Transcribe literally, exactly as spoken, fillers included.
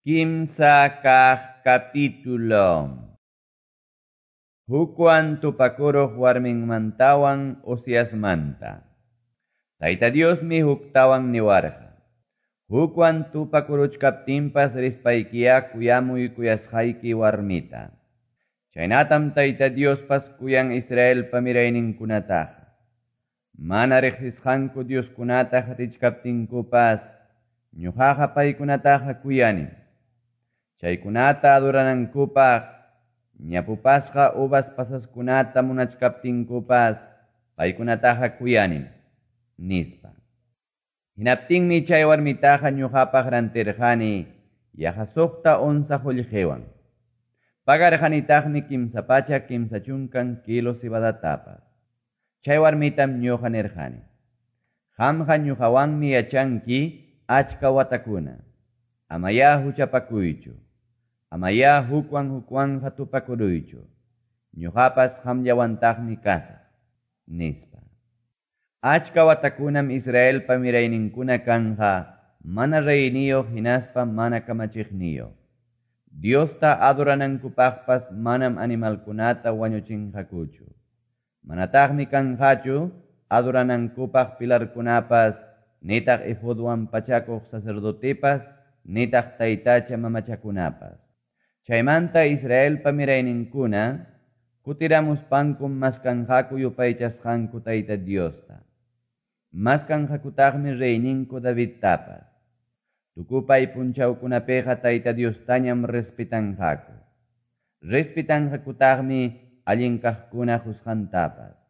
Kimsa kaq capítulo. Hukuan tupakuruq warminmantawan Osiasmanta. Tayta Dios mi huktawan niwarqa. Hukuan tupakuruchkaptinpas rispaykiya kuyamuy kuyasqayki warmita. Chaynatam Tayta Diospas kuyan Israel pamirayninkunataqa. Mana riqsisqanku Dioskunataq richkaptinkupas ñuqaqa paykunataqa kuyani. Chaykunata aduranankupaq ñapupasqa uvas pasaskunata munachkaptinkupas paykunataqa kuyani nispa. Hinaptinmi chay warmitaqa ñuqapaq rantirqani yaqa suqta onza qullqiwan. Pagarqanitaqmi kimsa pacha kimsa chunkan kilo cebadatapas. Chay warmitam ñuqa nirqani: qamqa ñuqawanmi yachanki achka watakuna. Amaya huchapakuychu. Amaya hukwan hukwanja tupakuruychu. Ñuqapas qamllawantaqmi kasaq nispa. Achka watakunam Israel pamirayninkuna kanja mana reyniyuq hinaspa mana kamachiqniyuq. Diosta aduranankupaqpas manam animalkunata wañuchinqakuchu. Manataqmi kanqachu aduranankupaq pilarkunapas nitaq efodwan pachakuq sacerdotepas nitaq taytacha mamachakunapas. Chaymanta Israel pamirayninkuna kutiramuspankum maskanqaku yupaychasqanku Tayta Diosta. Maskanqakutaqmi reyninku Davidtapas. Tukupay punchawkunapiqa Tayta Diostañam respetanqaku. Respetanqakutaqmi allinkaqkuna husqantapas.